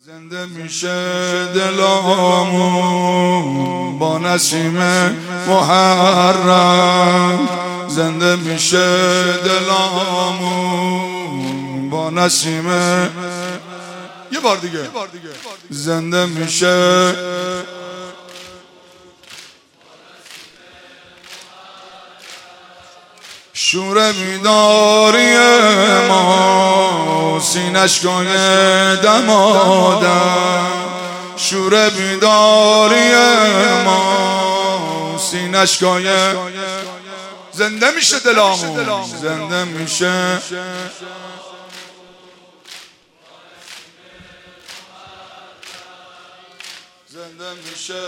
زنده میشه دلامون با نسیم محرم، زنده میشه دلامون با نسیم. یه بار دیگه زنده میشه شور بیداری ما، سینش گاه دمادم. شور بیداری ما، سینش گاه. زنده میشه دلامون، زنده میشه. زنده میشه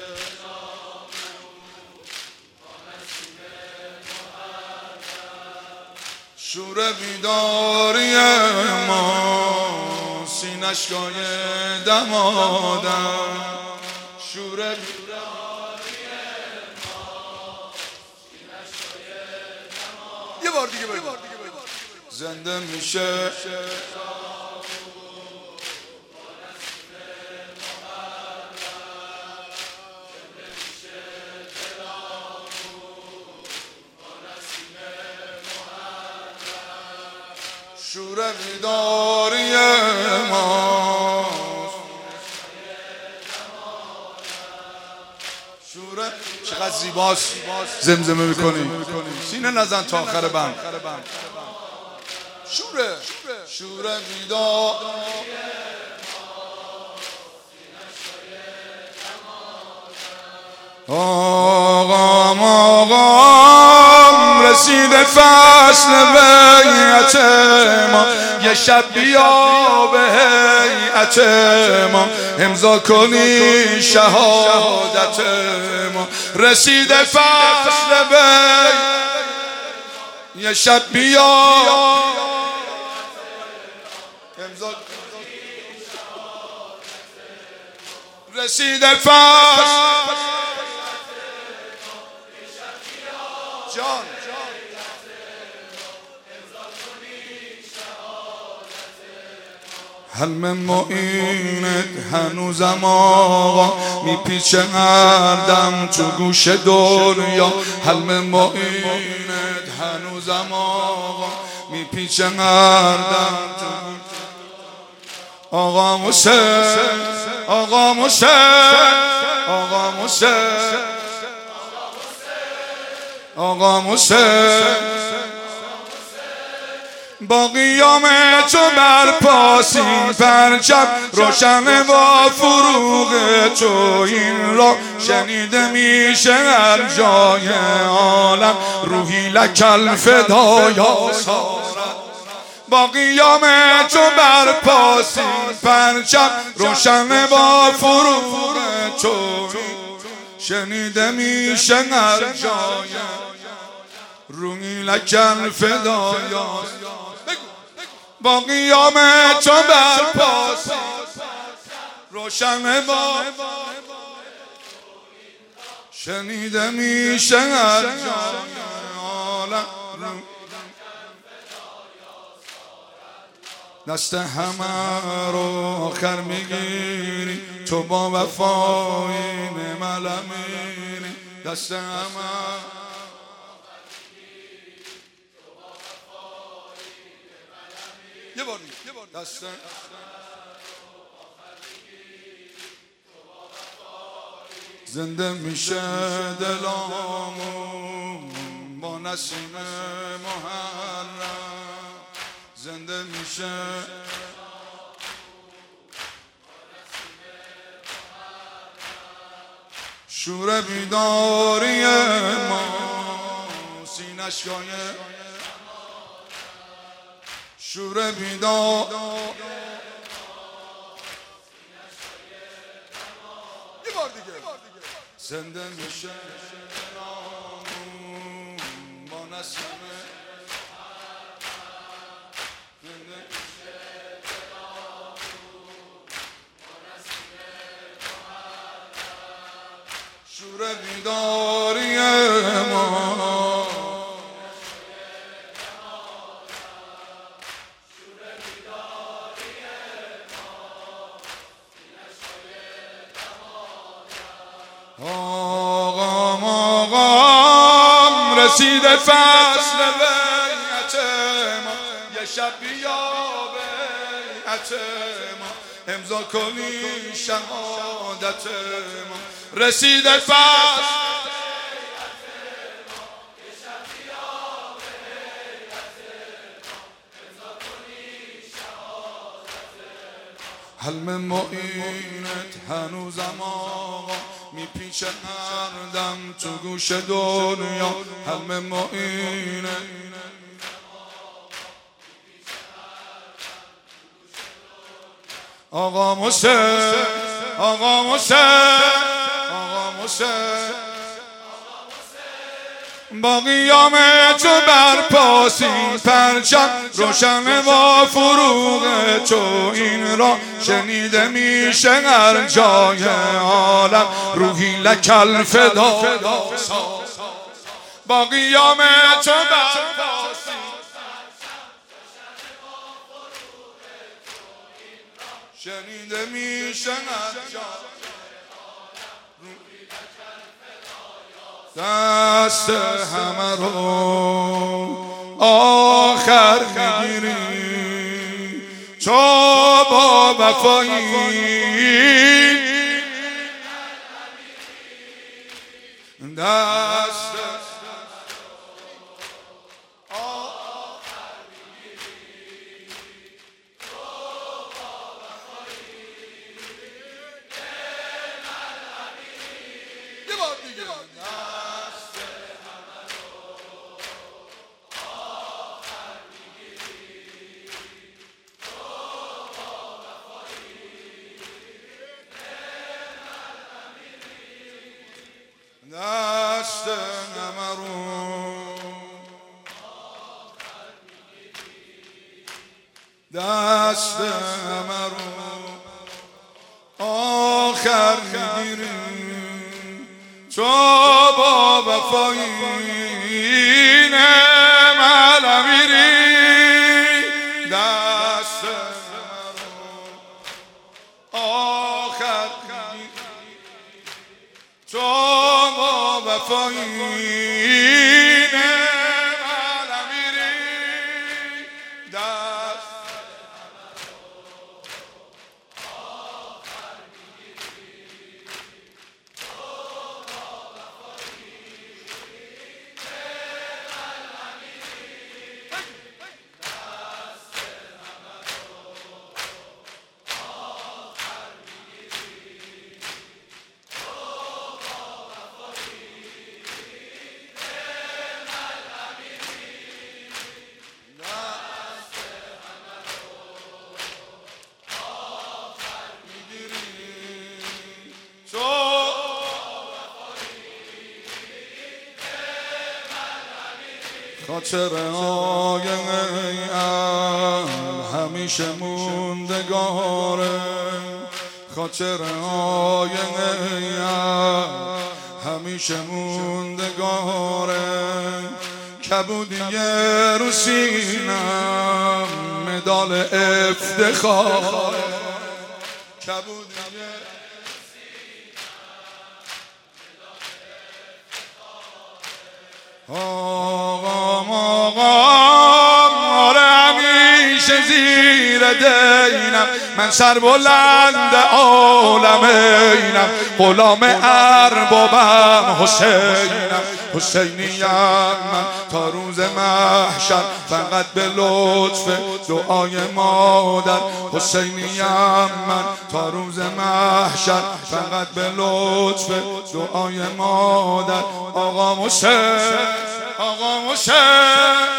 شور بیداری ما، سینش گاه دمادم. شور بیداری ما، سینش گاه دمادم. یه بار دیگه بگو. زنده میشه شور بیداری ما، شور. چقدر زیباست زمزمه میکنی، سینه نزن تا آخر بند. شور بیداری آقام رسید فصل بیعت ما، یه شب بیا به هیئت ما، امضا کنی شهادت ما. رسید فصل بیعت، یه شب بیا امضا کنی شهادت ما. رسید فصل جان حلم معینت هنوزم آقا میپیچه هر دم تو گوش دنیا. حلم معینت هنوزم آقا میپیچه هر دم تو گوش. آقا موسیقی، آقا موسیقی، آقا موسیقی، آقا موسیقی. با قیام تو برپاسیم پرچم روشن، با فروغ تو این را شنیده میشه هر جای عالم. روحی لکل فدا یا سارت. با قیام تو برپاسیم پرچم روشن، با فروغ تو شنیده میشه هر جای. روحی لکل فدا یا. با قیام تو برپاسیم روشن، با شنیده میشه هر جای عالم. دست همه رو آخر میگیری، تو با وفایی نمله میری. دست همه یه بار دست زنده میشه دلامون با نسیم محرم. زنده میشه شور بیداری ما، سینش گاه شور بیدار. یه بار دیگه زنده میشه دلامون با نسیم. زنده میشه دلامون با نسیم شور بیداری ما. آقام آقام رسیده فصل بیعت ما، یه شب بیا بیعت ما، امضا کنی شهادت ما. رسیده فصل حلم معینت هنوزم آقا میپیچه هر دم تو گوش دنیا. حلم معینت آقا موسه آقا موسه آقا موسه با قیام تو برپاس این پرچم روشن و فروغ تو این را شنیده میشه هر جای عالم. روحی لکل فدا با قیام تو برپاس شنیده میشه هر جای دست همه رو آخر میگیری تو با وفایی. دست آخر میگیری تو با وفایی. یه بار دیگه دست همه رو دست همه رو آخر میگیری تو با وفایی. نعم امیری دست همه رو آخر میگیری تو با وفایی. نعم امیری دست آخر میگیری تو با وفایی. نعم امیری دست همه رو آخر میگیری تو با وفایی. خاطرهای همیشه موندگاره، خاطرهای همیشه موندگاره. کبودیه رو سینم مدال افتخاره، کبودیه آقام آقام آره همیشه زیر دینم، من سربلند عالمینم، غلام اربابم حسینم، حسینیم من تا روز محشر فقط به لطف دعای مادر، حسینیم من تا روز محشر فقط به لطف دعای مادر. آقا حسین آقا حسین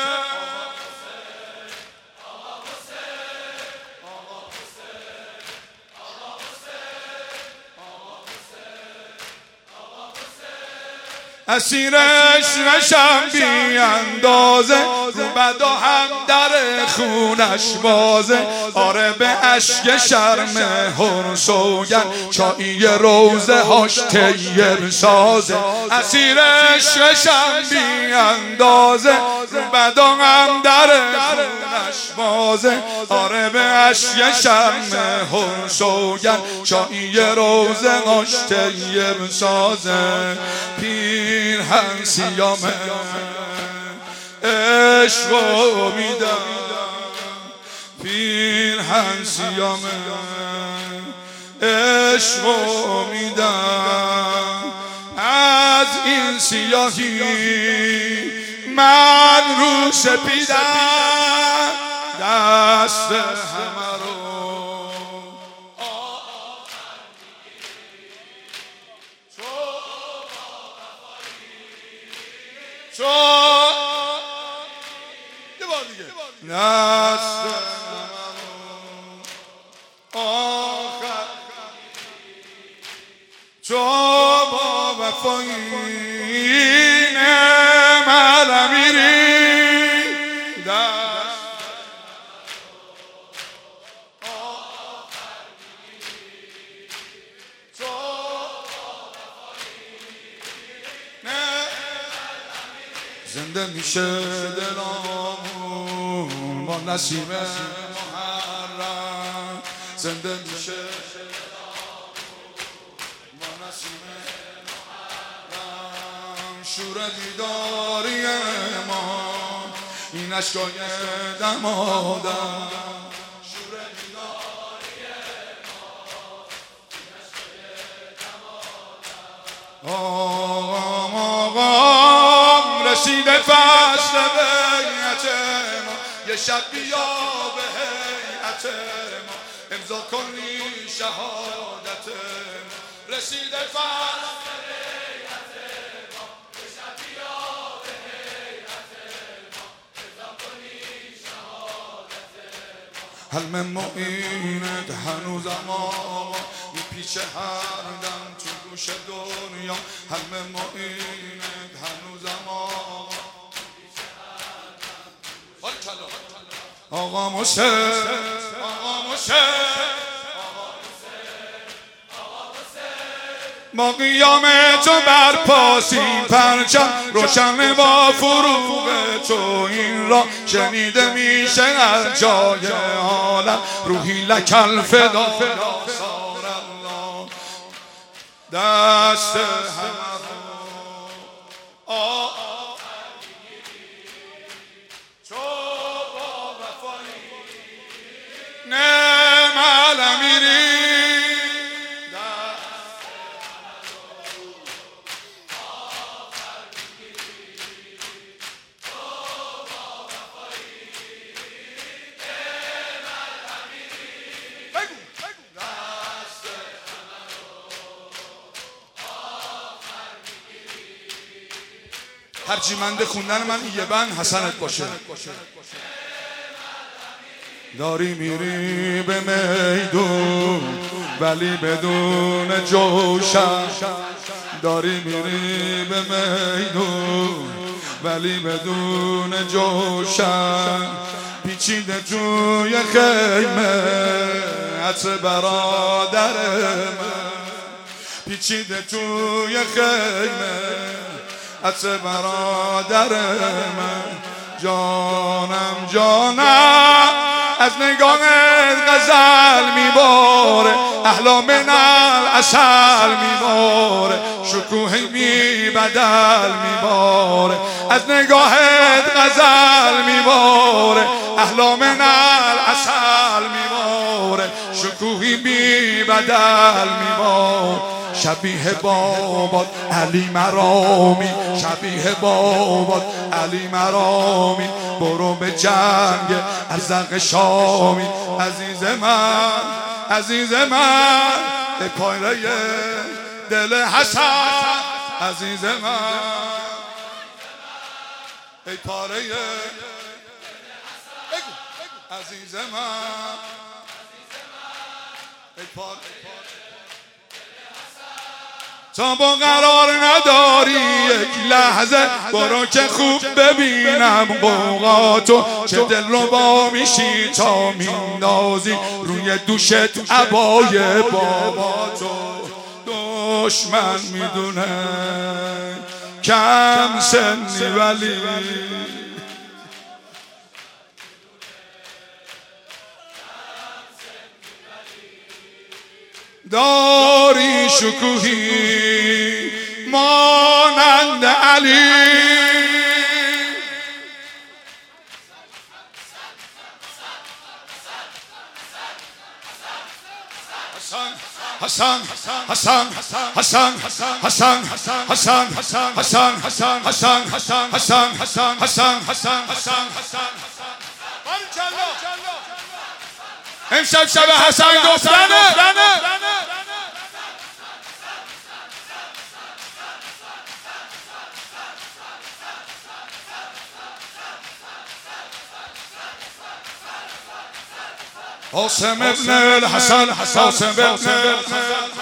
اسیر عشقشم بی اندازه، رو بدا هم در خونش بازه. آره به اشک شرم هر سوگن چایی روزه هاش تیر سازه. اسیر عشقشم بی اندازه رو بدا هم در خونش بازه. آره به اشک شرم هر سوگن چایی روزه هاش تیر سازه. پیرهن سیامه عشقو میدم، پیرهن سیامه عشقو میدم. از این سیاهی من رو سپیدم دست همه رو. یه بار دیگه دست آخر تو با وفایی نمال میری دست آخر تو زنده میشه دلامون با نسیم محرم. زنده میشه با نسیم محرم. شور بیداری ما این اشکای دمادم. شور بیداری ما این اشکای رسیده فصل بیعت ما. یه شب بیا به هیئت ما امضا کنی شهادت ما. رسیده فصل بیعت ما. یه شب بیا به هیئت ما امضا کنی شهادت ما. حلم معینت هنوزم آقا میپیچه هر دم تو گوش دنیا. حلم معینت هنوزم آقا آقا موسه آقا موسه با قیام تو برپاسیم پرچم روشن با فروغ تو. این را شنیده میشه هر جای عالم. روحی لک الفدا سار الله دست همه نمال میری ترجیمنده خوندن من یه بند حسنت باشه. داری میری به میدون ولی بدون جوشن. داری میری به میدون ولی بدون جوشن. پیچیده توی خیمه عطر برادر من. پیچیده توی خیمه عطر برادر من. جانم جانم از نگاهت غزل میباره. احلام من العسل میباره. شکوهی بی بدل میباره. از نگاهت غزل میباره. احلام من العسل میباره. شکوهی بی بدل میباره. شبیه بابات علی مرامی. شبیه بابات علی مرامی. برو به جنگ ارزق شامی. عزیز من عزیز من ای پایره دل حسن. عزیز من ای پاره عزیز من ای پاره تا با قرار نداری یک لحظه برو که خوب ببینم قوقاتو چه دل رو با میشی تا میندازی روی دوشت عبای باباتو. دشمن میدونه کم سنی ولی داری شکوهی مانند علی. حسن حسن حسن حسن حسن حسن حسن حسن حسن حسن حسن حسن حسن حسن حسن حسن حسن. امشب شب حسن گفتنه. قاسم ابن الحسن قاسم ابن